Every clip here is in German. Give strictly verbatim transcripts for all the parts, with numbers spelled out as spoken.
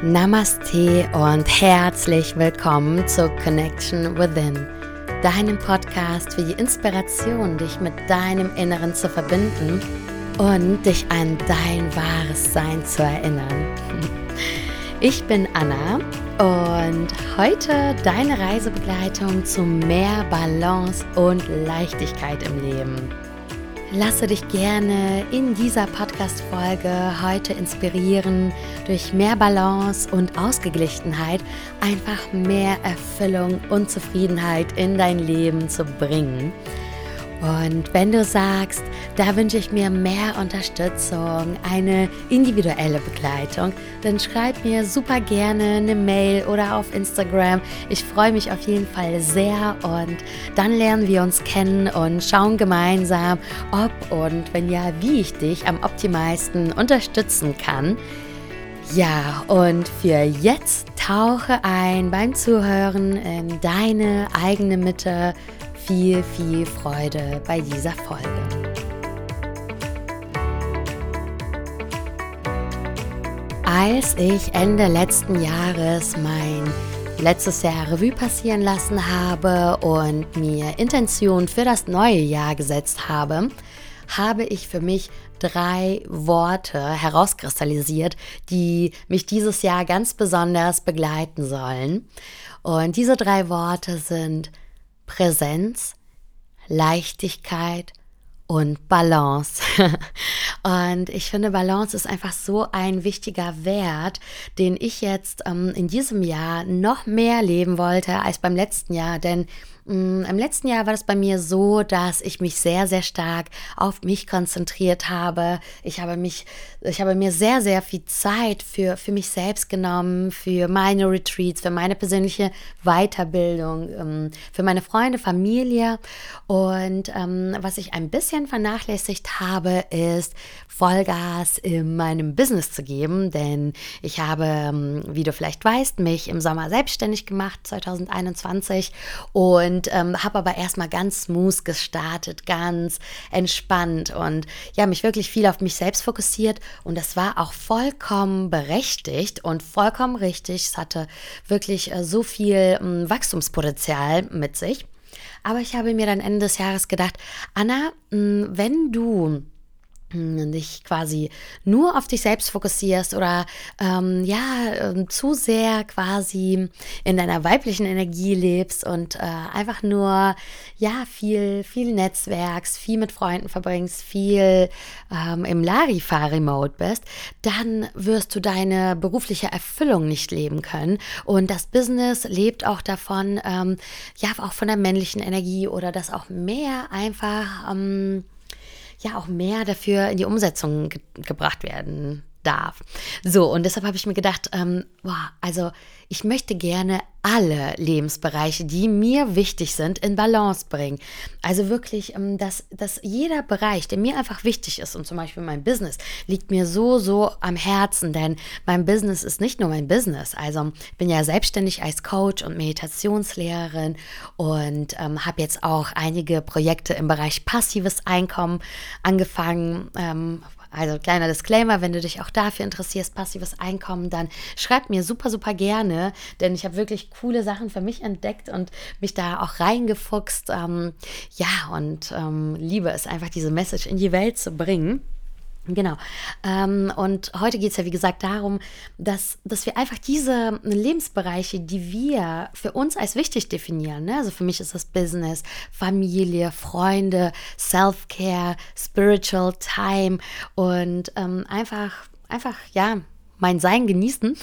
Namaste und herzlich willkommen zu Connection Within, deinem Podcast für die Inspiration, dich mit deinem Inneren zu verbinden und dich an dein wahres Sein zu erinnern. Ich bin Anna und heute deine Reisebegleitung zu mehr Balance und Leichtigkeit im Leben. Lasse dich gerne in dieser Podcast-Folge heute inspirieren, durch mehr Balance und Ausgeglichenheit einfach mehr Erfüllung und Zufriedenheit in dein Leben zu bringen. Und wenn du sagst, da wünsche ich mir mehr Unterstützung, eine individuelle Begleitung, dann schreib mir super gerne eine Mail oder auf Instagram. Ich freue mich auf jeden Fall sehr und dann lernen wir uns kennen und schauen gemeinsam, ob und wenn ja, wie ich dich am optimalsten unterstützen kann. Ja, und für jetzt tauche ein beim Zuhören in deine eigene Mitte. Viel, viel Freude bei dieser Folge. Als ich Ende letzten Jahres mein letztes Jahr Revue passieren lassen habe und mir Intention für das neue Jahr gesetzt habe, habe ich für mich drei Worte herauskristallisiert, die mich dieses Jahr ganz besonders begleiten sollen. Und diese drei Worte sind Präsenz, Leichtigkeit und Balance. Und ich finde, Balance ist einfach so ein wichtiger Wert, den ich jetzt ähm, in diesem Jahr noch mehr leben wollte als beim letzten Jahr. Denn mh, im letzten Jahr war es bei mir so, dass ich mich sehr, sehr stark auf mich konzentriert habe. Ich habe mich, ich habe mir sehr, sehr viel Zeit für, für mich selbst genommen, für meine Retreats, für meine persönliche Weiterbildung, ähm, für meine Freunde, Familie. Und ähm, was ich ein bisschen vernachlässigt habe, ist Vollgas in meinem Business zu geben, denn ich habe, wie du vielleicht weißt, mich im Sommer selbstständig gemacht, zwanzig einundzwanzig, und ähm, habe aber erstmal ganz smooth gestartet, ganz entspannt und ja, mich wirklich viel auf mich selbst fokussiert und das war auch vollkommen berechtigt und vollkommen richtig. Es hatte wirklich äh, so viel ähm, Wachstumspotenzial mit sich. Aber ich habe mir dann Ende des Jahres gedacht, Anna, wenn du dich quasi nur auf dich selbst fokussierst oder ähm, ja ähm, zu sehr quasi in deiner weiblichen Energie lebst und äh, einfach nur ja viel viel Netzwerks, viel mit Freunden verbringst, viel ähm, im Larifari-Mode bist, dann wirst du deine berufliche Erfüllung nicht leben können und das Business lebt auch davon, ähm, ja auch von der männlichen Energie oder dass auch mehr einfach ähm, ja auch mehr dafür in die Umsetzung ge- gebracht werden darf. So, und deshalb habe ich mir gedacht, ähm, boah, also ich möchte gerne alle Lebensbereiche, die mir wichtig sind, in Balance bringen. Also wirklich, ähm, dass, dass jeder Bereich, der mir einfach wichtig ist, und zum Beispiel mein Business, liegt mir so, so am Herzen, denn mein Business ist nicht nur mein Business. Also ich bin ja selbstständig als Coach und Meditationslehrerin und ähm, habe jetzt auch einige Projekte im Bereich passives Einkommen angefangen. Ähm, Also kleiner Disclaimer, wenn du dich auch dafür interessierst, passives Einkommen, dann schreib mir super, super gerne, denn ich habe wirklich coole Sachen für mich entdeckt und mich da auch reingefuchst. Ähm, ja, und ähm, liebe es einfach, diese Message in die Welt zu bringen. Genau. Ähm, und heute geht es ja, wie gesagt, darum, dass, dass wir einfach diese Lebensbereiche, die wir für uns als wichtig definieren, ne? Also für mich ist das Business, Familie, Freunde, Self-Care, Spiritual Time und ähm, einfach, einfach, ja, mein Sein genießen.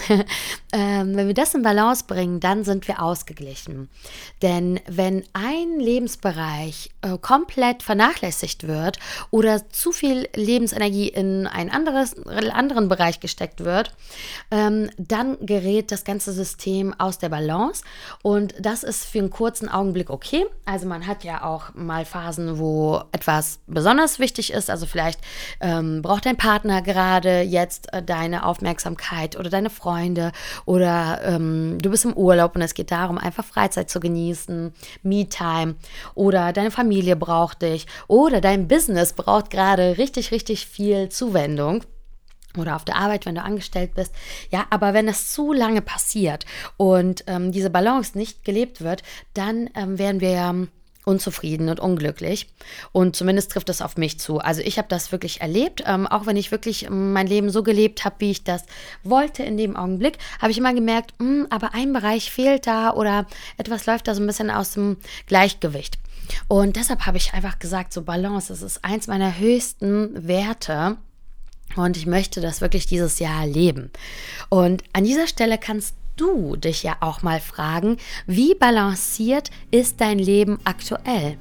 ähm, wenn wir das in Balance bringen, dann sind wir ausgeglichen. Denn wenn ein Lebensbereich äh, komplett vernachlässigt wird oder zu viel Lebensenergie in einen anderes, anderen Bereich gesteckt wird, ähm, dann gerät das ganze System aus der Balance und das ist für einen kurzen Augenblick okay. Also man hat ja auch mal Phasen, wo etwas besonders wichtig ist, also vielleicht ähm, braucht dein Partner gerade jetzt äh, deine Aufmerksamkeit oder deine Freunde oder ähm, du bist im Urlaub und es geht darum, einfach Freizeit zu genießen, Me-Time oder deine Familie braucht dich oder dein Business braucht gerade richtig, richtig viel Zuwendung. oder auf der Arbeit, wenn du angestellt bist. Ja, aber wenn das zu lange passiert und ähm, diese Balance nicht gelebt wird, dann ähm, werden wir ja unzufrieden und unglücklich. Und zumindest trifft das auf mich zu. Also ich habe das wirklich erlebt, ähm, auch wenn ich wirklich ähm, mein Leben so gelebt habe, wie ich das wollte in dem Augenblick, habe ich immer gemerkt, mh, aber ein Bereich fehlt da oder etwas läuft da so ein bisschen aus dem Gleichgewicht. Und deshalb habe ich einfach gesagt, so Balance, das ist eins meiner höchsten Werte. Und ich möchte das wirklich dieses Jahr leben. Und an dieser Stelle kannst du dich ja auch mal fragen, wie balanciert ist dein Leben aktuell?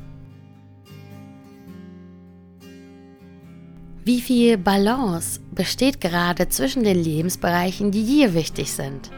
Wie viel Balance besteht gerade zwischen den Lebensbereichen, die dir wichtig sind?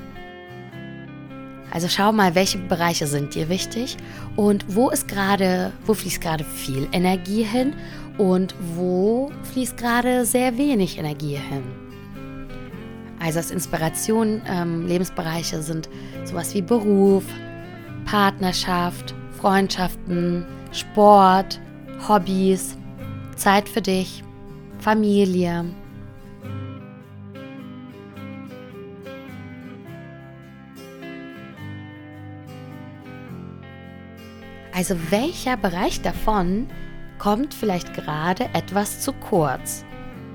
Also schau mal, welche Bereiche sind dir wichtig und wo ist gerade, wo fließt gerade viel Energie hin und wo fließt gerade sehr wenig Energie hin. Also als Inspiration, ähm, Lebensbereiche sind sowas wie Beruf, Partnerschaft, Freundschaften, Sport, Hobbys, Zeit für dich, Familie. Also welcher Bereich davon kommt vielleicht gerade etwas zu kurz?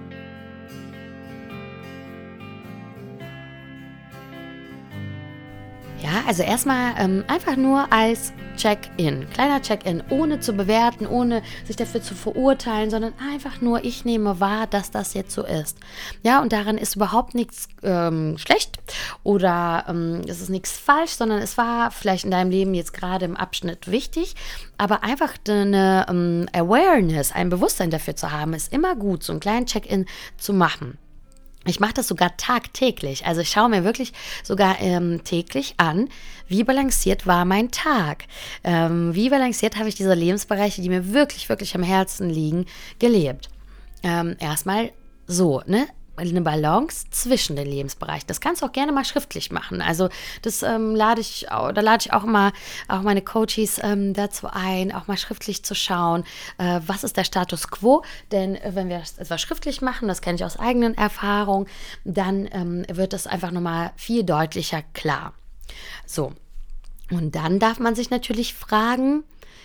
Ja, also erstmal ähm, einfach nur als Check-in, kleiner Check-in, ohne zu bewerten, ohne sich dafür zu verurteilen, sondern einfach nur, ich nehme wahr, dass das jetzt so ist. Ja, und daran ist überhaupt nichts ähm, schlecht oder ähm, es ist nichts falsch, sondern es war vielleicht in deinem Leben jetzt gerade im Abschnitt wichtig, aber einfach eine ähm, Awareness, ein Bewusstsein dafür zu haben, ist immer gut, so einen kleinen Check-in zu machen. Ich mache das sogar tagtäglich. Also ich schaue mir wirklich sogar ähm, täglich an, wie balanciert war mein Tag. Ähm, wie balanciert habe ich diese Lebensbereiche, die mir wirklich, wirklich am Herzen liegen, gelebt. Ähm, erstmal so, ne? Eine Balance zwischen den Lebensbereichen. Das kannst du auch gerne mal schriftlich machen. Also das ähm, lade ich, au- da lade ich auch mal auch meine Coaches ähm, dazu ein, auch mal schriftlich zu schauen, äh, was ist der Status quo. Denn äh, wenn wir das etwas schriftlich machen, das kenne ich aus eigenen Erfahrungen, dann ähm, wird das einfach nochmal viel deutlicher klar. So, und dann darf man sich natürlich fragen,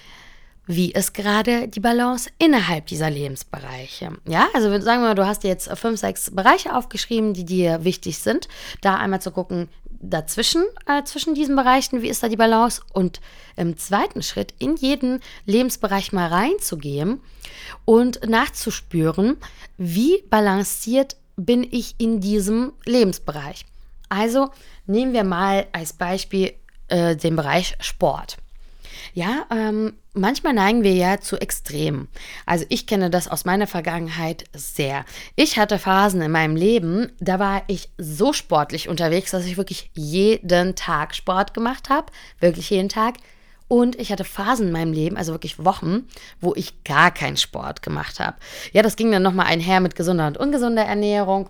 wie ist gerade die Balance innerhalb dieser Lebensbereiche. Ja, also sagen wir mal, du hast jetzt fünf, sechs Bereiche aufgeschrieben, die dir wichtig sind. Da einmal zu gucken, dazwischen, äh, zwischen diesen Bereichen, wie ist da die Balance? Und im zweiten Schritt in jeden Lebensbereich mal reinzugehen und nachzuspüren, wie balanciert bin ich in diesem Lebensbereich. Also nehmen wir mal als Beispiel äh, den Bereich Sport. Ja, ähm, manchmal neigen wir ja zu Extremen. Also ich kenne das aus meiner Vergangenheit sehr. Ich hatte Phasen in meinem Leben, da war ich so sportlich unterwegs, dass ich wirklich jeden Tag Sport gemacht habe. Wirklich jeden Tag. Und ich hatte Phasen in meinem Leben, also wirklich Wochen, wo ich gar keinen Sport gemacht habe. Ja, das ging dann nochmal einher mit gesunder und ungesunder Ernährung.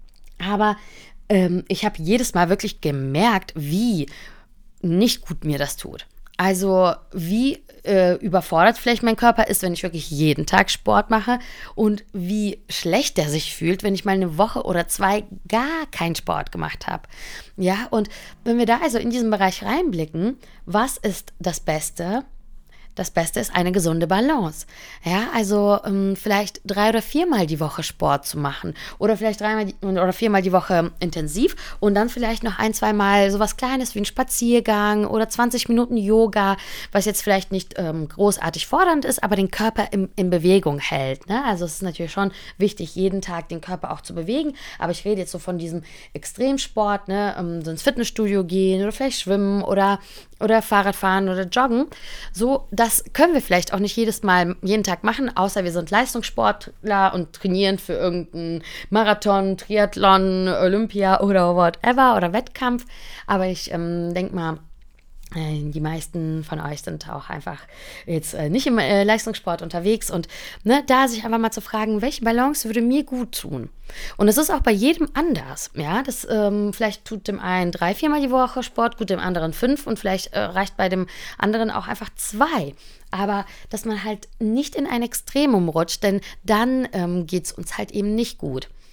Aber ähm, ich habe jedes Mal wirklich gemerkt, wie nicht gut mir das tut. Also wie äh, überfordert vielleicht mein Körper ist, wenn ich wirklich jeden Tag Sport mache und wie schlecht der sich fühlt, wenn ich mal eine Woche oder zwei gar keinen Sport gemacht habe. Ja, und wenn wir da also in diesen Bereich reinblicken, was ist das Beste? Das Beste ist eine gesunde Balance. Ja, also ähm, vielleicht drei oder viermal die Woche Sport zu machen oder vielleicht dreimal die, oder viermal die Woche intensiv und dann vielleicht noch ein, zweimal sowas Kleines wie ein Spaziergang oder zwanzig Minuten Yoga, was jetzt vielleicht nicht ähm, großartig fordernd ist, aber den Körper im, in Bewegung hält. Ne? Also es ist natürlich schon wichtig, jeden Tag den Körper auch zu bewegen, aber ich rede jetzt so von diesem Extremsport, ne? ähm, so ins Fitnessstudio gehen oder vielleicht schwimmen oder oder Fahrradfahren oder Joggen. So, das können wir vielleicht auch nicht jedes Mal, jeden Tag machen, außer wir sind Leistungssportler und trainieren für irgendeinen Marathon, Triathlon, Olympia oder whatever oder Wettkampf. Aber ich ähm, denke mal, äh, die meisten von euch sind auch einfach jetzt äh, nicht im äh, Leistungssport unterwegs und ne, da sich einfach mal zu fragen, welche Balance würde mir gut tun? Und es ist auch bei jedem anders, ja, das ähm, vielleicht tut dem einen drei, viermal die Woche Sport, gut, dem anderen fünf und vielleicht äh, reicht bei dem anderen auch einfach zwei. Aber dass man halt nicht in ein Extremum rutscht, denn dann ähm, geht es uns halt eben nicht gut.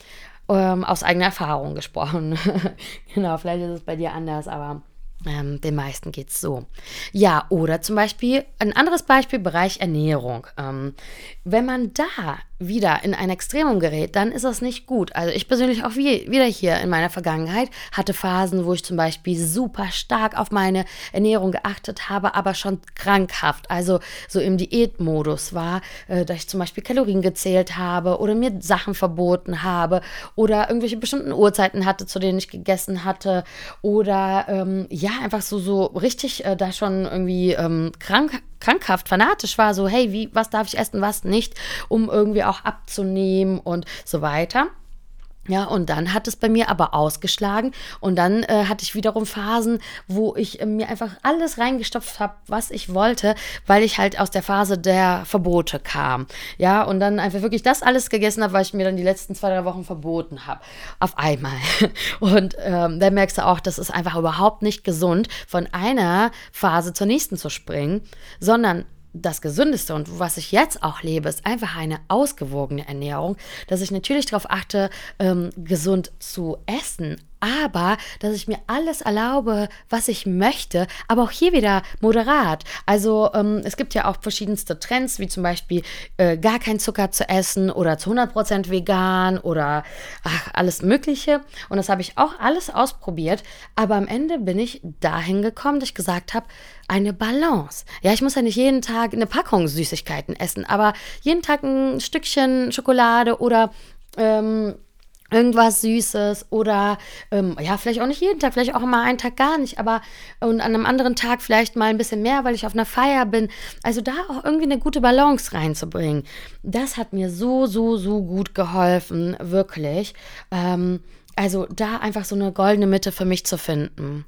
ähm, aus eigener Erfahrung gesprochen. Genau, vielleicht ist es bei dir anders, aber ähm, den meisten geht es so. Ja, oder zum Beispiel, ein anderes Beispiel, Bereich Ernährung. Ähm, wenn man da wieder in ein Extremum gerät, dann ist das nicht gut. Also ich persönlich auch wie, wieder hier in meiner Vergangenheit hatte Phasen, wo ich zum Beispiel super stark auf meine Ernährung geachtet habe, aber schon krankhaft, also so im Diätmodus war, äh, dass ich zum Beispiel Kalorien gezählt habe oder mir Sachen verboten habe oder irgendwelche bestimmten Uhrzeiten hatte, zu denen ich gegessen hatte oder ähm, ja, einfach so, so richtig äh, da schon irgendwie ähm, krank krankhaft, fanatisch war, so hey, wie, was darf ich essen, was nicht, um irgendwie auch abzunehmen und so weiter. Ja, und dann hat es bei mir aber ausgeschlagen und dann äh, hatte ich wiederum Phasen, wo ich äh, mir einfach alles reingestopft habe, was ich wollte, weil ich halt aus der Phase der Verbote kam. Ja, und dann einfach wirklich das alles gegessen habe, was ich mir dann die letzten zwei, drei Wochen verboten habe. Auf einmal. Und ähm, da merkst du auch, das ist einfach überhaupt nicht gesund, von einer Phase zur nächsten zu springen, sondern das Gesündeste und was ich jetzt auch lebe, ist einfach eine ausgewogene Ernährung, dass ich natürlich darauf achte, ähm, gesund zu essen, aber dass ich mir alles erlaube, was ich möchte, aber auch hier wieder moderat. Also ähm, es gibt ja auch verschiedenste Trends, wie zum Beispiel äh, gar kein Zucker zu essen oder zu hundert Prozent vegan oder ach, alles Mögliche. Und das habe ich auch alles ausprobiert, aber am Ende bin ich dahin gekommen, dass ich gesagt habe, eine Balance. Ja, ich muss ja nicht jeden Tag eine Packung Süßigkeiten essen, aber jeden Tag ein Stückchen Schokolade oder ähm, irgendwas Süßes oder ähm, ja, vielleicht auch nicht jeden Tag, vielleicht auch mal einen Tag gar nicht, aber und an einem anderen Tag vielleicht mal ein bisschen mehr, weil ich auf einer Feier bin. Also da auch irgendwie eine gute Balance reinzubringen. Das hat mir so, so, so gut geholfen, wirklich. Ähm, also da einfach so eine goldene Mitte für mich zu finden.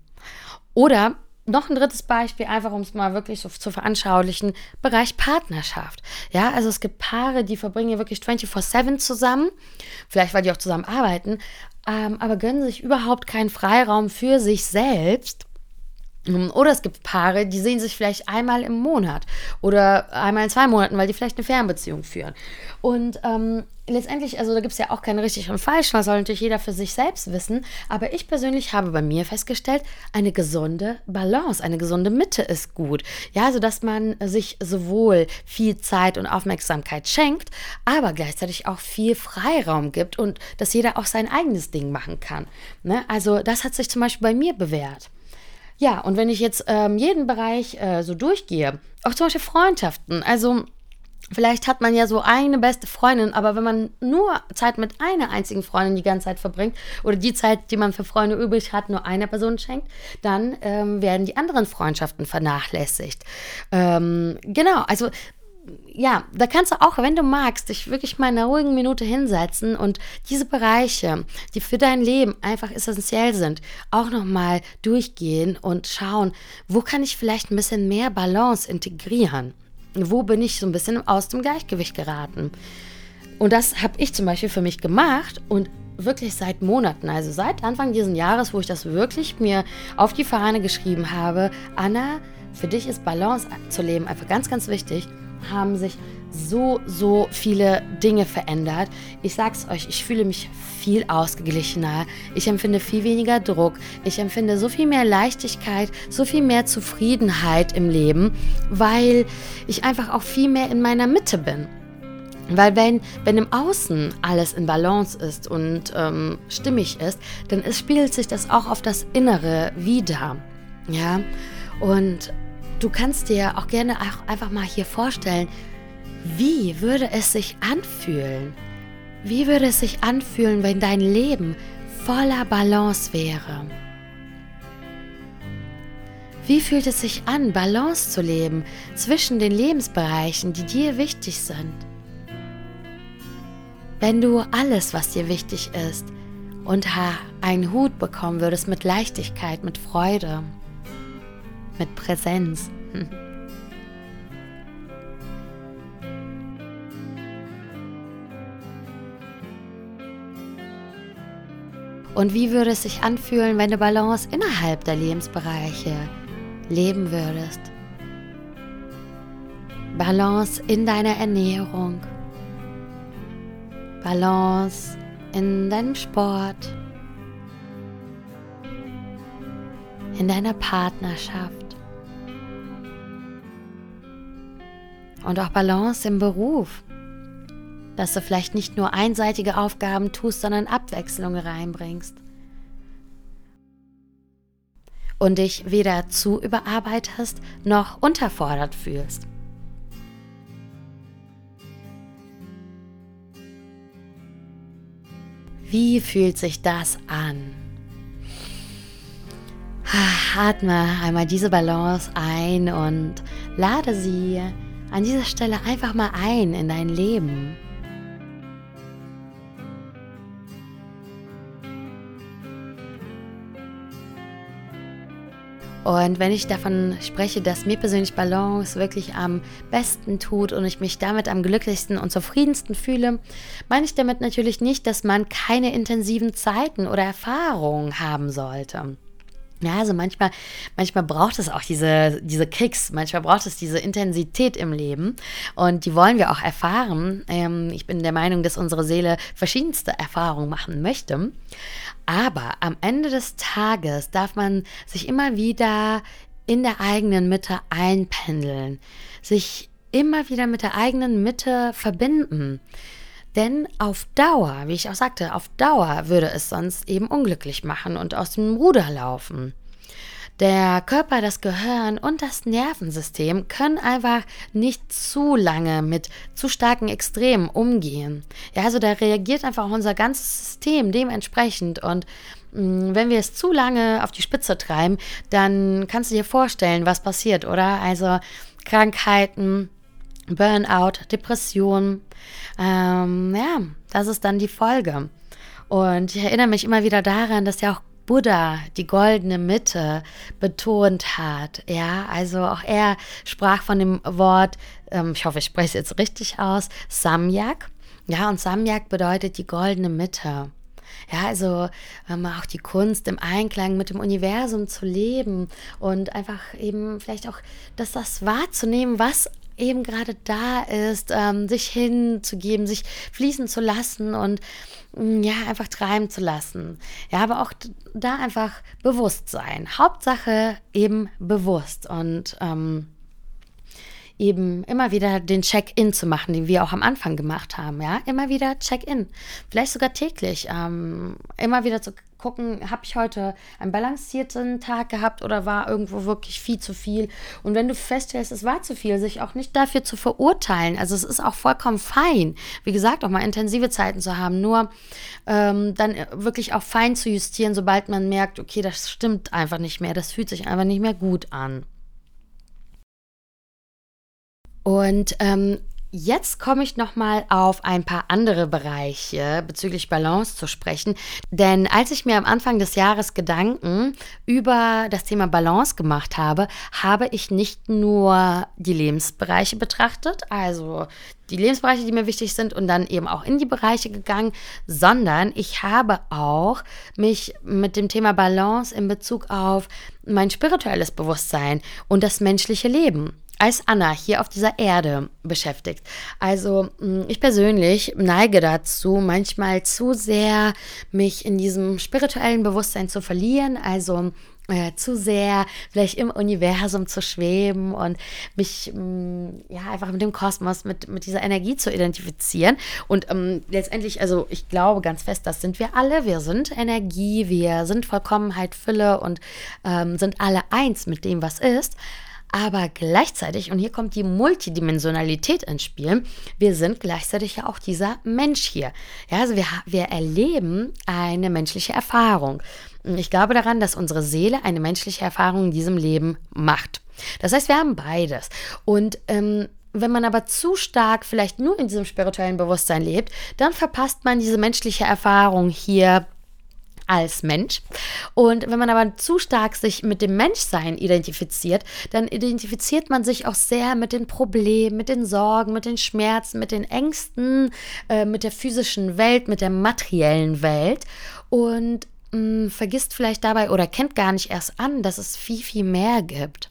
Oder noch ein drittes Beispiel, einfach um es mal wirklich so zu veranschaulichen, Bereich Partnerschaft. Ja, also es gibt Paare, die verbringen ja wirklich vierundzwanzig sieben zusammen, vielleicht weil die auch zusammen arbeiten, ähm, aber gönnen sich überhaupt keinen Freiraum für sich selbst. Oder es gibt Paare, die sehen sich vielleicht einmal im Monat oder einmal in zwei Monaten, weil die vielleicht eine Fernbeziehung führen. Und ähm, letztendlich, also da gibt es ja auch keine richtig und falsch, das soll natürlich jeder für sich selbst wissen. Aber ich persönlich habe bei mir festgestellt, eine gesunde Balance, eine gesunde Mitte ist gut. Ja, also dass man sich sowohl viel Zeit und Aufmerksamkeit schenkt, aber gleichzeitig auch viel Freiraum gibt und dass jeder auch sein eigenes Ding machen kann. Ne? Also das hat sich zum Beispiel bei mir bewährt. Ja, und wenn ich jetzt ähm, jeden Bereich äh, so durchgehe, auch zum Beispiel Freundschaften, also vielleicht hat man ja so eine beste Freundin, aber wenn man nur Zeit mit einer einzigen Freundin die ganze Zeit verbringt oder die Zeit, die man für Freunde übrig hat, nur einer Person schenkt, dann ähm, werden die anderen Freundschaften vernachlässigt. Ähm, genau, also ja, da kannst du auch, wenn du magst, dich wirklich mal in einer ruhigen Minute hinsetzen und diese Bereiche, die für dein Leben einfach essentiell sind, auch nochmal durchgehen und schauen, wo kann ich vielleicht ein bisschen mehr Balance integrieren? Wo bin ich so ein bisschen aus dem Gleichgewicht geraten? Und das habe ich zum Beispiel für mich gemacht und wirklich seit Monaten, also seit Anfang dieses Jahres, wo ich das wirklich mir auf die Fahne geschrieben habe, Anna, für dich ist Balance zu leben einfach ganz, ganz wichtig, haben sich so, so viele Dinge verändert. Ich sag's euch, ich fühle mich viel ausgeglichener. Ich empfinde viel weniger Druck. Ich empfinde so viel mehr Leichtigkeit, so viel mehr Zufriedenheit im Leben, weil ich einfach auch viel mehr in meiner Mitte bin. Weil wenn, wenn im Außen alles in Balance ist und ähm, stimmig ist, dann ist, spiegelt sich das auch auf das Innere wider. Ja, und du kannst dir auch gerne auch einfach mal hier vorstellen, wie würde es sich anfühlen? Wie würde es sich anfühlen, wenn dein Leben voller Balance wäre? Wie fühlt es sich an, Balance zu leben zwischen den Lebensbereichen, die dir wichtig sind? Wenn du alles, was dir wichtig ist, unter einen Hut bekommen würdest mit Leichtigkeit, mit Freude, mit Präsenz. Und wie würde es sich anfühlen, wenn du Balance innerhalb der Lebensbereiche leben würdest? Balance in deiner Ernährung, Balance in deinem Sport, in deiner Partnerschaft und auch Balance im Beruf, dass du vielleicht nicht nur einseitige Aufgaben tust, sondern Abwechslung reinbringst und dich weder zu überarbeitest noch unterfordert fühlst. Wie fühlt sich das an? Atme einmal diese Balance ein und lade sie an dieser Stelle einfach mal ein in dein Leben. Und wenn ich davon spreche, dass mir persönlich Balance wirklich am besten tut und ich mich damit am glücklichsten und zufriedensten fühle, meine ich damit natürlich nicht, dass man keine intensiven Zeiten oder Erfahrungen haben sollte. Ja, also manchmal, manchmal braucht es auch diese, diese Kicks, manchmal braucht es diese Intensität im Leben und die wollen wir auch erfahren. Ähm, ich bin der Meinung, dass unsere Seele verschiedenste Erfahrungen machen möchte. Aber am Ende des Tages darf man sich immer wieder in der eigenen Mitte einpendeln, sich immer wieder mit der eigenen Mitte verbinden. Denn auf Dauer, wie ich auch sagte, auf Dauer würde es sonst eben unglücklich machen und aus dem Ruder laufen. Der Körper, das Gehirn und das Nervensystem können einfach nicht zu lange mit zu starken Extremen umgehen. Ja, also da reagiert einfach unser ganzes System dementsprechend und mh, wenn wir es zu lange auf die Spitze treiben, dann kannst du dir vorstellen, was passiert, oder? Also Krankheiten, Burnout, Depression, ähm, ja, das ist dann die Folge. Und ich erinnere mich immer wieder daran, dass ja auch Buddha die goldene Mitte betont hat. Ja, also auch er sprach von dem Wort, ähm, ich hoffe, ich spreche es jetzt richtig aus, Samyak. Ja, und Samyak bedeutet die goldene Mitte. Ja, also ähm, auch die Kunst im Einklang mit dem Universum zu leben und einfach eben vielleicht auch das, das wahrzunehmen, was eben gerade da ist, ähm, sich hinzugeben, sich fließen zu lassen und mh, ja, einfach treiben zu lassen. Ja, aber auch da einfach bewusst sein. Hauptsache eben bewusst und ähm, eben immer wieder den Check-in zu machen, den wir auch am Anfang gemacht haben, ja, immer wieder Check-in, vielleicht sogar täglich, ähm, immer wieder zu gucken, habe ich heute einen balancierten Tag gehabt oder war irgendwo wirklich viel zu viel, und wenn du feststellst, es war zu viel, sich auch nicht dafür zu verurteilen, also es ist auch vollkommen fein, wie gesagt, auch mal intensive Zeiten zu haben, nur ähm, dann wirklich auch fein zu justieren, sobald man merkt, okay, das stimmt einfach nicht mehr, das fühlt sich einfach nicht mehr gut an. Und ähm, jetzt komme ich nochmal auf ein paar andere Bereiche bezüglich Balance zu sprechen. Denn als ich mir am Anfang des Jahres Gedanken über das Thema Balance gemacht habe, habe ich nicht nur die Lebensbereiche betrachtet, also die Lebensbereiche, die mir wichtig sind, und dann eben auch in die Bereiche gegangen, sondern ich habe auch mich mit dem Thema Balance in Bezug auf mein spirituelles Bewusstsein und das menschliche Leben als Anna hier auf dieser Erde beschäftigt. Also ich persönlich neige dazu, manchmal zu sehr mich in diesem spirituellen Bewusstsein zu verlieren, also äh, zu sehr vielleicht im Universum zu schweben und mich mh, ja einfach mit dem Kosmos, mit, mit dieser Energie zu identifizieren. Und ähm, letztendlich, also ich glaube ganz fest, das sind wir alle. Wir sind Energie, wir sind Vollkommenheit, Fülle und ähm, sind alle eins mit dem, was ist. Aber gleichzeitig, und hier kommt die Multidimensionalität ins Spiel, wir sind gleichzeitig ja auch dieser Mensch hier. Ja, also wir, wir erleben eine menschliche Erfahrung. Ich glaube daran, dass unsere Seele eine menschliche Erfahrung in diesem Leben macht. Das heißt, wir haben beides. Und ähm, wenn man aber zu stark vielleicht nur in diesem spirituellen Bewusstsein lebt, dann verpasst man diese menschliche Erfahrung hier als Mensch. Und wenn man aber zu stark sich mit dem Menschsein identifiziert, dann identifiziert man sich auch sehr mit den Problemen, mit den Sorgen, mit den Schmerzen, mit den Ängsten, äh, mit der physischen Welt, mit der materiellen Welt und mh, vergisst vielleicht dabei oder kennt gar nicht erst an, dass es viel, viel mehr gibt.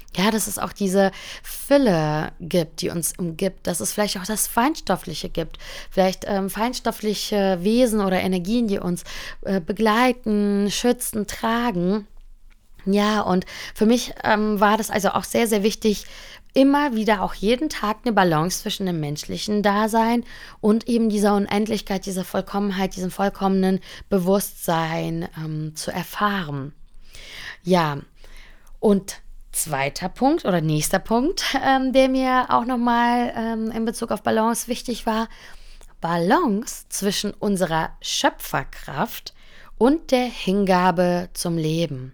Ja, dass es auch diese Fülle gibt, die uns umgibt, dass es vielleicht auch das Feinstoffliche gibt, vielleicht ähm, feinstoffliche Wesen oder Energien, die uns äh, begleiten, schützen, tragen. Ja, und für mich ähm, war das also auch sehr, sehr wichtig, immer wieder auch jeden Tag eine Balance zwischen dem menschlichen Dasein und eben dieser Unendlichkeit, dieser Vollkommenheit, diesem vollkommenen Bewusstsein ähm, zu erfahren. Ja, und zweiter Punkt oder nächster Punkt, ähm, der mir auch nochmal ähm, in Bezug auf Balance wichtig war, Balance zwischen unserer Schöpferkraft und der Hingabe zum Leben.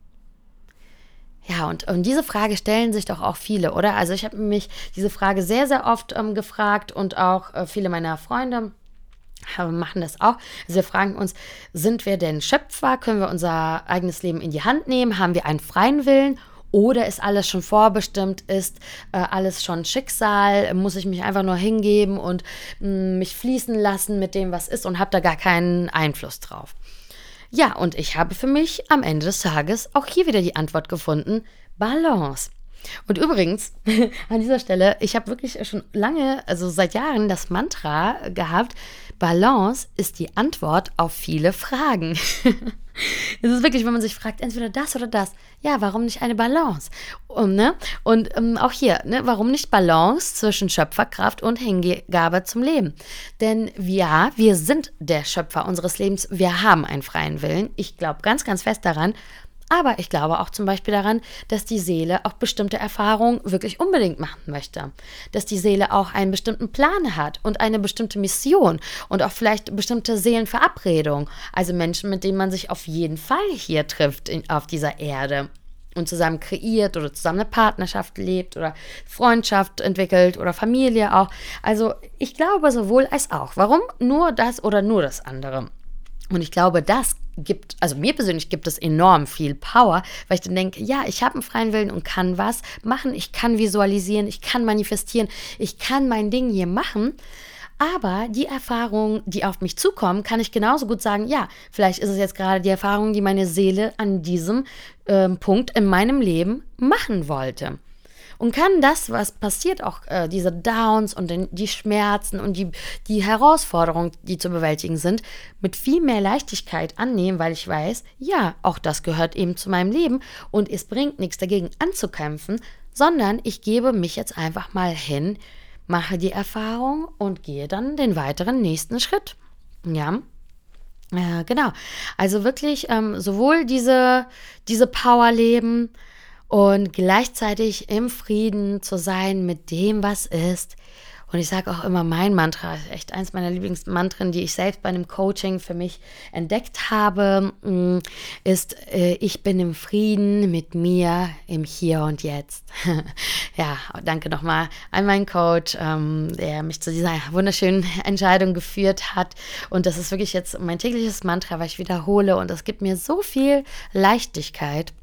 Ja, und, und diese Frage stellen sich doch auch viele, oder? Also ich habe mich diese Frage sehr, sehr oft ähm, gefragt und auch äh, viele meiner Freunde haben, machen das auch. Also wir fragen uns, sind wir denn Schöpfer? Können wir unser eigenes Leben in die Hand nehmen? Haben wir einen freien Willen? Oder ist alles schon vorbestimmt? Ist äh, alles schon Schicksal? Muss ich mich einfach nur hingeben und mh, mich fließen lassen mit dem, was ist und habe da gar keinen Einfluss drauf? Ja, und ich habe für mich am Ende des Tages auch hier wieder die Antwort gefunden: Balance. Und übrigens, an dieser Stelle, ich habe wirklich schon lange, also seit Jahren, das Mantra gehabt: Balance ist die Antwort auf viele Fragen. Es ist wirklich, wenn man sich fragt, entweder das oder das. Ja, warum nicht eine Balance? Um, ne? Und ähm, auch hier, ne, warum nicht Balance zwischen Schöpferkraft und Hingabe zum Leben? Denn ja, wir sind der Schöpfer unseres Lebens. Wir haben einen freien Willen. Ich glaube ganz, ganz fest daran. Aber ich glaube auch zum Beispiel daran, dass die Seele auch bestimmte Erfahrungen wirklich unbedingt machen möchte. Dass die Seele auch einen bestimmten Plan hat und eine bestimmte Mission und auch vielleicht bestimmte Seelenverabredungen. Also Menschen, mit denen man sich auf jeden Fall hier trifft in, auf dieser Erde und zusammen kreiert oder zusammen eine Partnerschaft lebt oder Freundschaft entwickelt oder Familie auch. Also ich glaube sowohl als auch. Warum nur das oder nur das andere? Und ich glaube, das gibt, also mir persönlich gibt es enorm viel Power, weil ich dann denke, ja, ich habe einen freien Willen und kann was machen. Ich kann visualisieren, ich kann manifestieren, ich kann mein Ding hier machen. Aber die Erfahrungen, die auf mich zukommen, kann ich genauso gut sagen, ja, vielleicht ist es jetzt gerade die Erfahrung, die meine Seele an diesem äh, Punkt in meinem Leben machen wollte. Und kann das, was passiert, auch äh, diese Downs und den, die Schmerzen und die, die Herausforderungen, die zu bewältigen sind, mit viel mehr Leichtigkeit annehmen, weil ich weiß, ja, auch das gehört eben zu meinem Leben und es bringt nichts dagegen anzukämpfen, sondern ich gebe mich jetzt einfach mal hin, mache die Erfahrung und gehe dann den weiteren nächsten Schritt. Ja, äh, genau. Also wirklich ähm, sowohl diese, diese Power leben, und gleichzeitig im Frieden zu sein mit dem, was ist. Und ich sage auch immer, mein Mantra, echt eins meiner Lieblingsmantren, die ich selbst bei einem Coaching für mich entdeckt habe, ist, ich bin im Frieden mit mir im Hier und Jetzt. Ja, danke nochmal an meinen Coach, der mich zu dieser wunderschönen Entscheidung geführt hat. Und das ist wirklich jetzt mein tägliches Mantra, was ich wiederhole. Und das gibt mir so viel Leichtigkeit.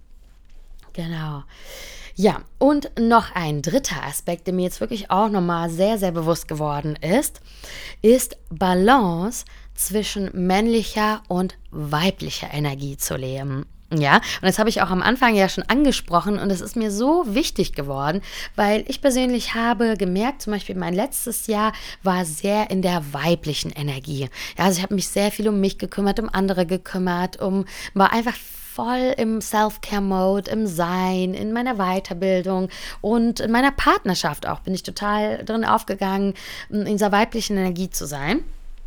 Genau. Ja, und noch ein dritter Aspekt, der mir jetzt wirklich auch nochmal sehr, sehr bewusst geworden ist, ist Balance zwischen männlicher und weiblicher Energie zu leben. Ja, und das habe ich auch am Anfang ja schon angesprochen und es ist mir so wichtig geworden, weil ich persönlich habe gemerkt, zum Beispiel mein letztes Jahr war sehr in der weiblichen Energie. Ja, also ich habe mich sehr viel um mich gekümmert, um andere gekümmert, um war einfach voll im Self-Care-Mode, im Sein, in meiner Weiterbildung und in meiner Partnerschaft auch bin ich total drin aufgegangen, in dieser weiblichen Energie zu sein.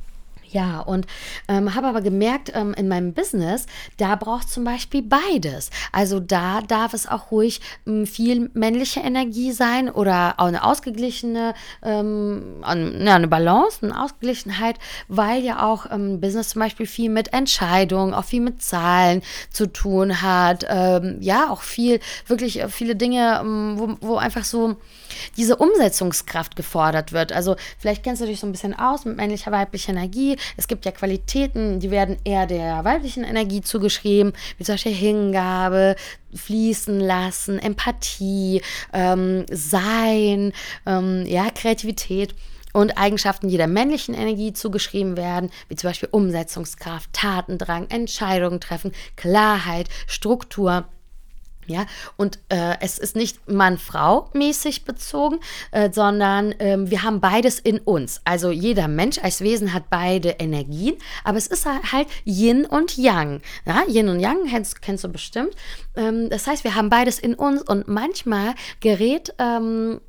Ja, und ähm, habe aber gemerkt, ähm, in meinem Business, da braucht es zum Beispiel beides. Also da darf es auch ruhig ähm, viel männliche Energie sein oder auch eine ausgeglichene, ähm, eine, eine Balance, eine Ausgeglichenheit, weil ja auch ähm, Business zum Beispiel viel mit Entscheidungen, auch viel mit Zahlen zu tun hat. Ähm, ja, auch viel, wirklich viele Dinge, ähm, wo, wo einfach so diese Umsetzungskraft gefordert wird. Also vielleicht kennst du dich so ein bisschen aus mit männlicher, weiblicher Energie. Es gibt ja Qualitäten, die werden eher der weiblichen Energie zugeschrieben, wie zum Beispiel Hingabe, fließen lassen, Empathie, ähm, Sein, ähm, ja, Kreativität. Und Eigenschaften, die der männlichen Energie zugeschrieben werden, wie zum Beispiel Umsetzungskraft, Tatendrang, Entscheidungen treffen, Klarheit, Struktur. Ja, und äh, es ist nicht Mann-Frau-mäßig bezogen, äh, sondern ähm, wir haben beides in uns. Also jeder Mensch als Wesen hat beide Energien, aber es ist halt Yin und Yang. Ja, Yin und Yang kennst, kennst du bestimmt. Ähm, das heißt, wir haben beides in uns und manchmal gerät ähm,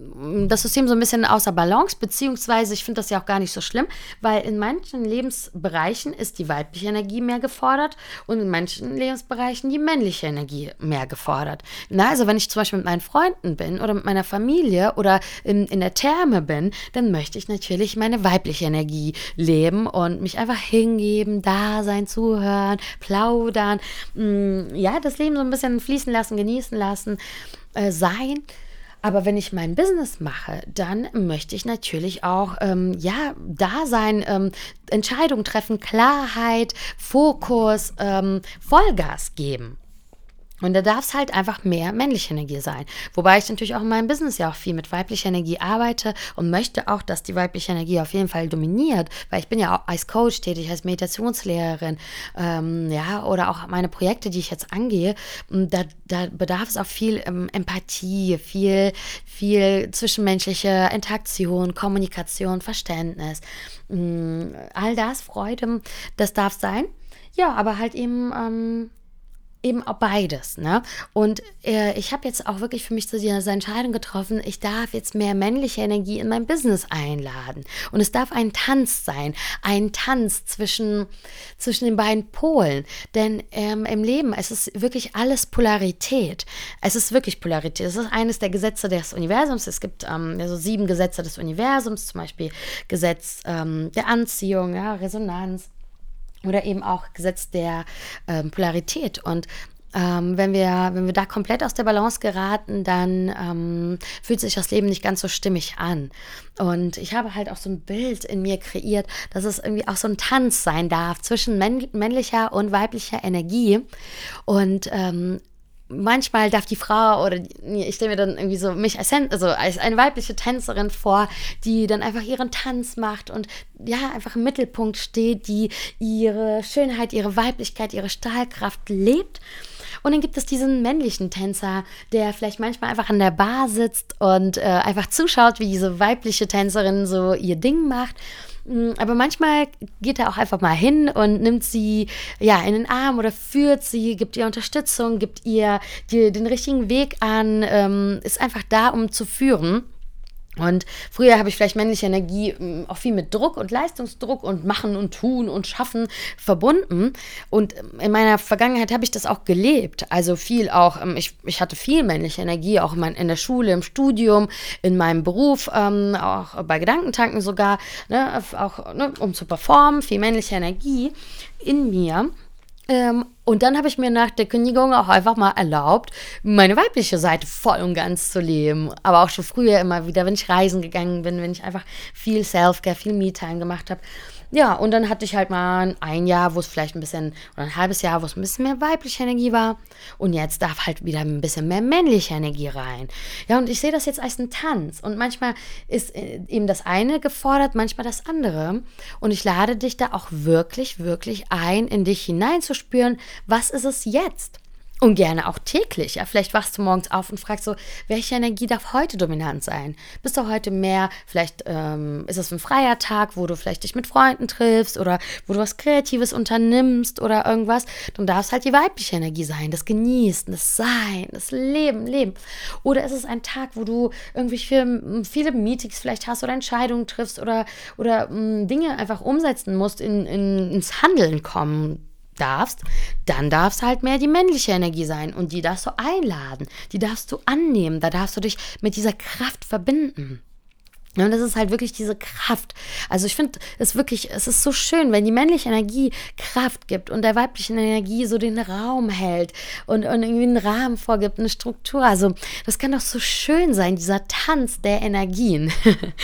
das System so ein bisschen außer Balance, beziehungsweise ich finde das ja auch gar nicht so schlimm, weil in manchen Lebensbereichen ist die weibliche Energie mehr gefordert und in manchen Lebensbereichen die männliche Energie mehr gefordert. Na, also wenn ich zum Beispiel mit meinen Freunden bin oder mit meiner Familie oder in, in der Therme bin, dann möchte ich natürlich meine weibliche Energie leben und mich einfach hingeben, da sein, zuhören, plaudern, mh, ja, das Leben so ein bisschen fließen lassen, genießen lassen, äh, sein. Aber wenn ich mein Business mache, dann möchte ich natürlich auch, ähm, ja, da sein, ähm, Entscheidungen treffen, Klarheit, Fokus, ähm, Vollgas geben. Und da darf es halt einfach mehr männliche Energie sein. Wobei ich natürlich auch in meinem Business ja auch viel mit weiblicher Energie arbeite und möchte auch, dass die weibliche Energie auf jeden Fall dominiert, weil ich bin ja auch als Coach tätig, als Meditationslehrerin, ähm, ja, oder auch meine Projekte, die ich jetzt angehe, da, da bedarf es auch viel ähm, Empathie, viel, viel zwischenmenschliche Interaktion, Kommunikation, Verständnis, ähm, all das, Freude, das darf sein. Ja, aber halt eben ähm, eben auch beides, ne? Und äh, ich habe jetzt auch wirklich für mich so diese Entscheidung getroffen, ich darf jetzt mehr männliche Energie in mein Business einladen. Und es darf ein Tanz sein, ein Tanz zwischen, zwischen den beiden Polen. Denn ähm, im Leben, es ist wirklich alles Polarität. Es ist wirklich Polarität. Es ist eines der Gesetze des Universums. Es gibt ähm, ja, so sieben Gesetze des Universums, zum Beispiel Gesetz ähm, der Anziehung, ja, Resonanz. Oder eben auch Gesetz der ähm, Polarität. Und ähm, wenn wir, wenn wir da komplett aus der Balance geraten, dann ähm, fühlt sich das Leben nicht ganz so stimmig an. Und ich habe halt auch so ein Bild in mir kreiert, dass es irgendwie auch so ein Tanz sein darf zwischen männ- männlicher und weiblicher Energie. Und ähm, manchmal darf die Frau oder die, ich stelle mir dann irgendwie so mich als, also als eine weibliche Tänzerin vor, die dann einfach ihren Tanz macht und ja, einfach im Mittelpunkt steht, die ihre Schönheit, ihre Weiblichkeit, ihre Stahlkraft lebt. Und dann gibt es diesen männlichen Tänzer, der vielleicht manchmal einfach an der Bar sitzt und äh, einfach zuschaut, wie diese weibliche Tänzerin so ihr Ding macht. Aber manchmal geht er auch einfach mal hin und nimmt sie ja in den Arm oder führt sie, gibt ihr Unterstützung, gibt ihr die, den richtigen Weg an, ähm, ist einfach da, um zu führen. Und früher habe ich vielleicht männliche Energie auch viel mit Druck und Leistungsdruck und Machen und Tun und Schaffen verbunden. Und in meiner Vergangenheit habe ich das auch gelebt. Also viel auch, ich, ich hatte viel männliche Energie, auch in, mein, in der Schule, im Studium, in meinem Beruf, ähm, auch bei Gedankentanken sogar, ne, auch ne, um zu performen, viel männliche Energie in mir. Ähm, und dann habe ich mir nach der Kündigung auch einfach mal erlaubt, meine weibliche Seite voll und ganz zu leben. Aber auch schon früher immer wieder, wenn ich reisen gegangen bin, wenn ich einfach viel Self-Care, viel Me-Time gemacht habe. Ja, und dann hatte ich halt mal ein Jahr, wo es vielleicht ein bisschen, oder ein halbes Jahr, wo es ein bisschen mehr weibliche Energie war. Und jetzt darf halt wieder ein bisschen mehr männliche Energie rein. Ja, und ich sehe das jetzt als einen Tanz. Und manchmal ist eben das eine gefordert, manchmal das andere. Und ich lade dich da auch wirklich, wirklich ein, in dich hineinzuspüren, was ist es jetzt? Und gerne auch täglich. Ja, vielleicht wachst du morgens auf und fragst so, welche Energie darf heute dominant sein? Bist du heute mehr, vielleicht ähm, ist es ein freier Tag, wo du vielleicht dich mit Freunden triffst oder wo du was Kreatives unternimmst oder irgendwas. Dann darf es halt die weibliche Energie sein, das Genießen, das Sein, das Leben, Leben. Oder ist es ein Tag, wo du irgendwie viele, viele Meetings vielleicht hast oder Entscheidungen triffst oder, oder mh, Dinge einfach umsetzen musst, in, in, ins Handeln kommen darfst, dann darf es halt mehr die männliche Energie sein und die darfst du einladen, die darfst du annehmen, da darfst du dich mit dieser Kraft verbinden. Und das ist halt wirklich diese Kraft. Also ich finde es wirklich, es ist so schön, wenn die männliche Energie Kraft gibt und der weiblichen Energie so den Raum hält und, und irgendwie einen Rahmen vorgibt, eine Struktur. Also das kann doch so schön sein, dieser Tanz der Energien.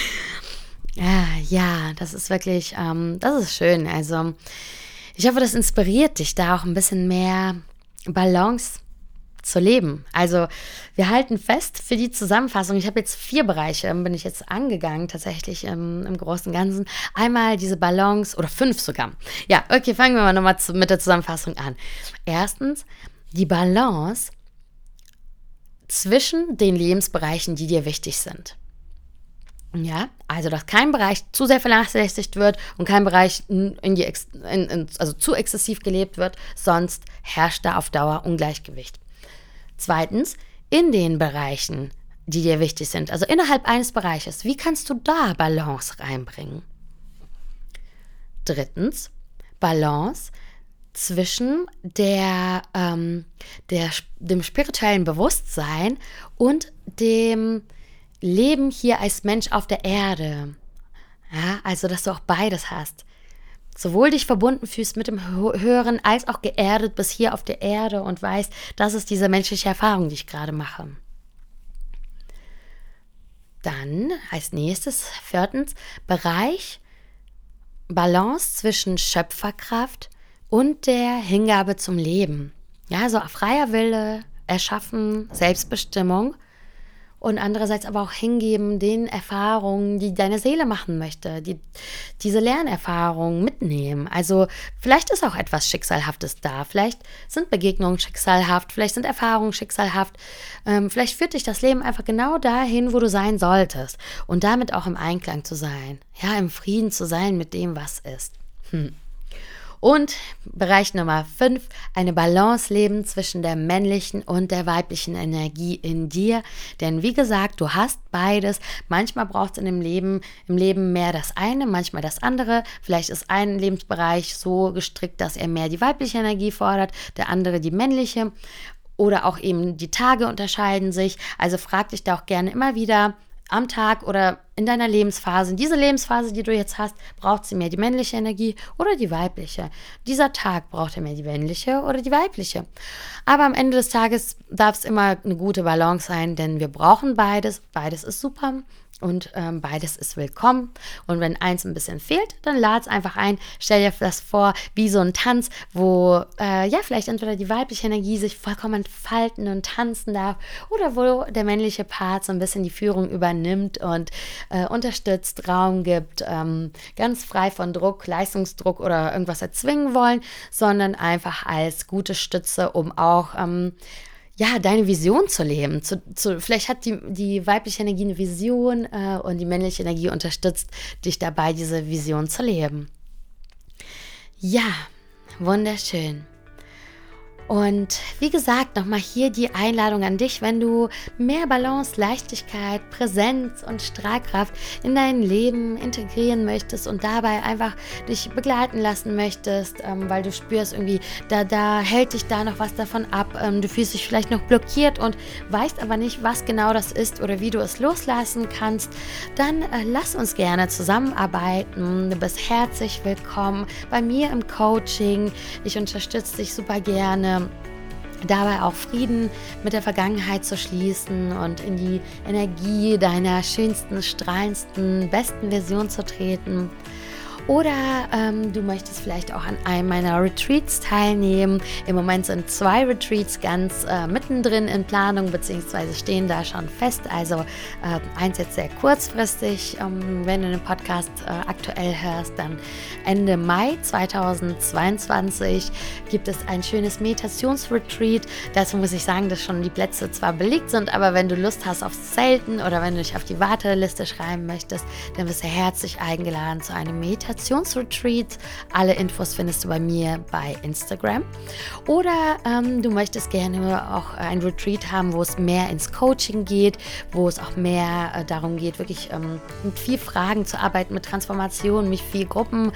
ja, ja, das ist wirklich, ähm, das ist schön. Also ich hoffe, das inspiriert dich, da auch ein bisschen mehr Balance zu leben. Also wir halten fest für die Zusammenfassung. Ich habe jetzt vier Bereiche, bin ich jetzt angegangen, tatsächlich im, im Großen und Ganzen. Einmal diese Balance, oder fünf sogar. Ja, okay, fangen wir mal nochmal zu, mit der Zusammenfassung an. Erstens, die Balance zwischen den Lebensbereichen, die dir wichtig sind. Ja, also dass kein Bereich zu sehr vernachlässigt wird und kein Bereich in die Ex- in, in, also zu exzessiv gelebt wird, sonst herrscht da auf Dauer Ungleichgewicht. Zweitens, in den Bereichen, die dir wichtig sind, also innerhalb eines Bereiches, wie kannst du da Balance reinbringen? Drittens, Balance zwischen der, ähm, der, dem spirituellen Bewusstsein und dem Leben hier als Mensch auf der Erde. Ja, also, dass du auch beides hast. Sowohl dich verbunden fühlst mit dem Höheren, als auch geerdet bist hier auf der Erde und weißt, das ist diese menschliche Erfahrung, die ich gerade mache. Dann als nächstes, viertens, Bereich Balance zwischen Schöpferkraft und der Hingabe zum Leben. Ja, so freier Wille, Erschaffen, Selbstbestimmung und andererseits aber auch hingeben den Erfahrungen, die deine Seele machen möchte, die diese Lernerfahrungen mitnehmen. Also vielleicht ist auch etwas Schicksalhaftes da, vielleicht sind Begegnungen schicksalhaft, vielleicht sind Erfahrungen schicksalhaft, ähm, vielleicht führt dich das Leben einfach genau dahin, wo du sein solltest und damit auch im Einklang zu sein, ja, im Frieden zu sein mit dem, was ist. Hm. Und Bereich Nummer fünf, eine Balance leben zwischen der männlichen und der weiblichen Energie in dir. Denn wie gesagt, du hast beides. Manchmal braucht es in dem Leben, im Leben mehr das eine, manchmal das andere. Vielleicht ist ein Lebensbereich so gestrickt, dass er mehr die weibliche Energie fordert, der andere die männliche. Oder auch eben die Tage unterscheiden sich. Also frag dich da auch gerne immer wieder am Tag oder in deiner Lebensphase, in dieser Lebensphase, die du jetzt hast, braucht sie mehr die männliche Energie oder die weibliche. Dieser Tag braucht er mehr die männliche oder die weibliche. Aber am Ende des Tages darf es immer eine gute Balance sein, denn wir brauchen beides. Beides ist super und ähm, beides ist willkommen. Und wenn eins ein bisschen fehlt, dann lad es einfach ein. Stell dir das vor wie so ein Tanz, wo äh, ja vielleicht entweder die weibliche Energie sich vollkommen entfalten und tanzen darf oder wo der männliche Part so ein bisschen die Führung übernimmt und äh, unterstützt, Raum gibt, ähm, ganz frei von Druck, Leistungsdruck oder irgendwas erzwingen wollen, sondern einfach als gute Stütze, um auch ähm, ja, deine Vision zu leben. Zu, zu, vielleicht hat die, die weibliche Energie eine Vision äh, und die männliche Energie unterstützt dich dabei, diese Vision zu leben. Ja, wunderschön. Und wie gesagt, nochmal hier die Einladung an dich, wenn du mehr Balance, Leichtigkeit, Präsenz und Strahlkraft in dein Leben integrieren möchtest und dabei einfach dich begleiten lassen möchtest, ähm, weil du spürst irgendwie, da, da hält dich da noch was davon ab, ähm, du fühlst dich vielleicht noch blockiert und weißt aber nicht, was genau das ist oder wie du es loslassen kannst, dann äh, lass uns gerne zusammenarbeiten. Du bist herzlich willkommen bei mir im Coaching. Ich unterstütze dich super gerne, dabei auch Frieden mit der Vergangenheit zu schließen und in die Energie deiner schönsten, strahlendsten, besten Version zu treten. Oder ähm, du möchtest vielleicht auch an einem meiner Retreats teilnehmen. Im Moment sind zwei Retreats ganz äh, mittendrin in Planung, beziehungsweise stehen da schon fest. Also äh, eins jetzt sehr kurzfristig, ähm, wenn du den Podcast äh, aktuell hörst, dann Ende Mai zweitausendzweiundzwanzig gibt es ein schönes Meditationsretreat. Dazu muss ich sagen, dass schon die Plätze zwar belegt sind, aber wenn du Lust hast aufs Zelten oder wenn du dich auf die Warteliste schreiben möchtest, dann bist du herzlich eingeladen zu einem Meditationsretreat. Alle Infos findest du bei mir bei Instagram. Oder ähm, du möchtest gerne auch ein Retreat haben, wo es mehr ins Coaching geht, wo es auch mehr äh, darum geht, wirklich ähm, mit viel Fragen zu arbeiten, mit Transformation, mit viel Gruppenarbeit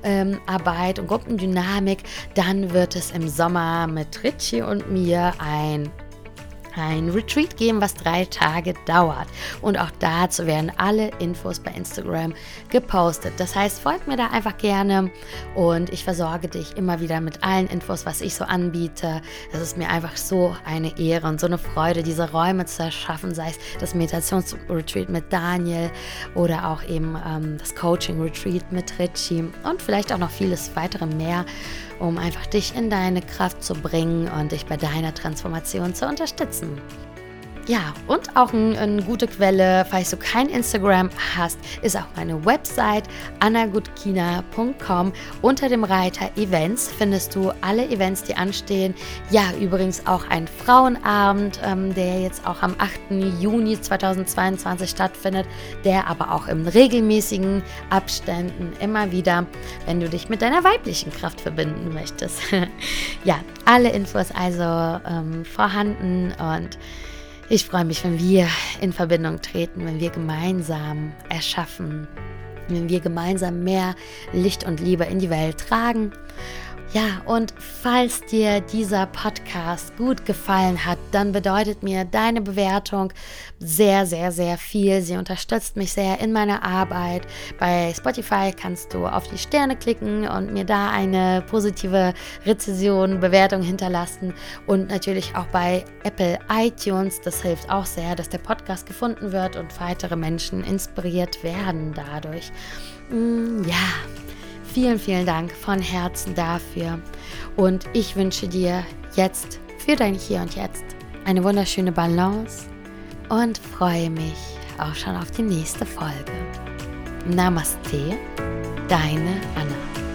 ähm, und Gruppendynamik. Dann wird es im Sommer mit Richie und mir ein ein Retreat geben, was drei Tage dauert. Und auch dazu werden alle Infos bei Instagram gepostet. Das heißt, folgt mir da einfach gerne und ich versorge dich immer wieder mit allen Infos, was ich so anbiete. Es ist mir einfach so eine Ehre und so eine Freude, diese Räume zu erschaffen, sei es das Meditationsretreat mit Daniel oder auch eben ähm, das Coaching-Retreat mit Richie und vielleicht auch noch vieles weitere mehr, um einfach dich in deine Kraft zu bringen und dich bei deiner Transformation zu unterstützen. Ja, und auch ein, eine gute Quelle, falls du kein Instagram hast, ist auch meine Website anna gutkina punkt com. Unter dem Reiter Events findest du alle Events, die anstehen. Ja, übrigens auch ein Frauenabend, ähm, der jetzt auch am achten Juni zweitausendzweiundzwanzig stattfindet, der aber auch in regelmäßigen Abständen immer wieder, wenn du dich mit deiner weiblichen Kraft verbinden möchtest. Ja, alle Infos also ähm, vorhanden und ich freue mich, wenn wir in Verbindung treten, wenn wir gemeinsam erschaffen, wenn wir gemeinsam mehr Licht und Liebe in die Welt tragen. Ja, und falls dir dieser Podcast gut gefallen hat, dann bedeutet mir deine Bewertung sehr, sehr, sehr viel. Sie unterstützt mich sehr in meiner Arbeit. Bei Spotify kannst du auf die Sterne klicken und mir da eine positive Rezension, Bewertung hinterlassen. Und natürlich auch bei Apple iTunes. Das hilft auch sehr, dass der Podcast gefunden wird und weitere Menschen inspiriert werden dadurch. Ja. Vielen, vielen Dank von Herzen dafür und ich wünsche dir jetzt für dein Hier und Jetzt eine wunderschöne Balance und freue mich auch schon auf die nächste Folge. Namaste, deine Anna.